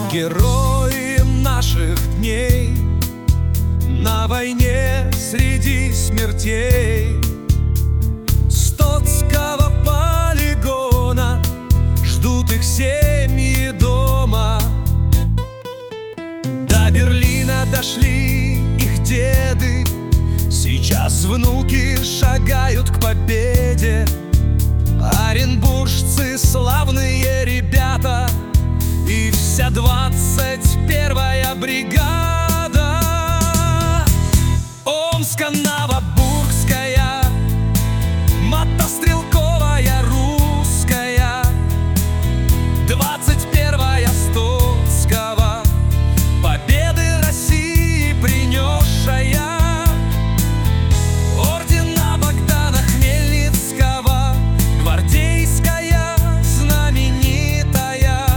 Герои наших дней на войне среди смертей. С Тотского полигона ждут их семьи дома. До Берлина дошли их деды, сейчас внуки шагают к победе. Оренбуржцы славные ребята и вся 21-я бригада. Омско-Новобургская, мотострелковая русская, 21-я Стотского, победы России принесшая. Ордена Богдана Хмельницкого, гвардейская знаменитая.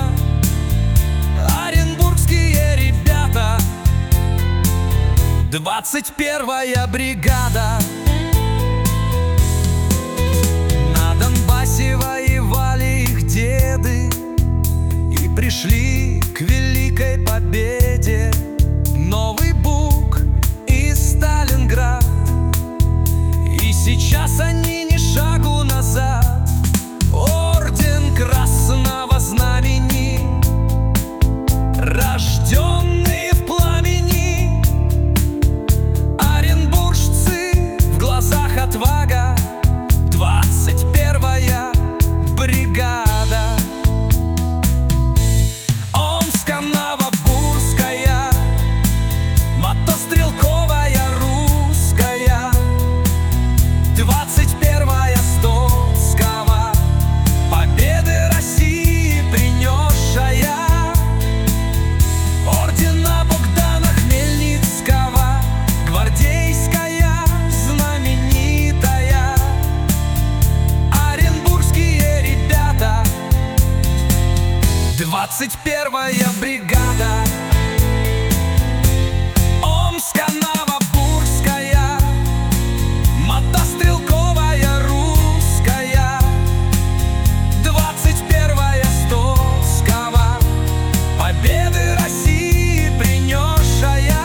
Оренбургские ребята, 21-я бригада. На Донбассе воевали их деды и пришли к великой победе. Новый Буг и Сталинград, и сейчас они ни шагу назад. Орден Красного Знамени, рожденные в пламени. Оренбуржцы, в глазах отвага, 21-я бригада. Омско-Новобургская, мотострелковая русская, 21-я Стотского, победы России принесшая. Ордена Богдана Хмельницкого, гвардейская знаменитая. Оренбургские ребята, 21-я бригада. Омско-Новобургская, мотострелковая русская, 21-я Стотского, победы России принесшая.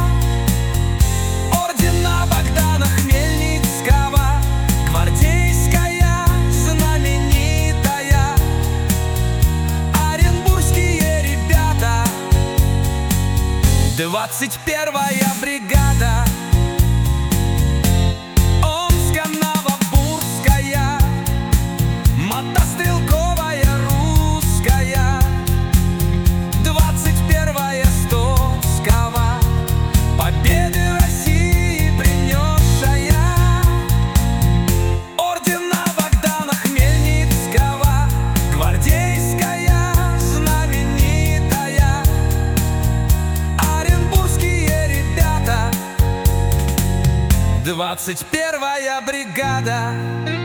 Ордена Богдана Хмельницкого, гвардейская знаменитая. Оренбургские ребята, 21-я бригада. Омско-Новобургская, мотострелковая русская, 21-я Стотского, победы России принесшая. Ордена Богдана Хмельницкого, гвардейская знаменитая. Оренбургские ребята, 21-я бригада.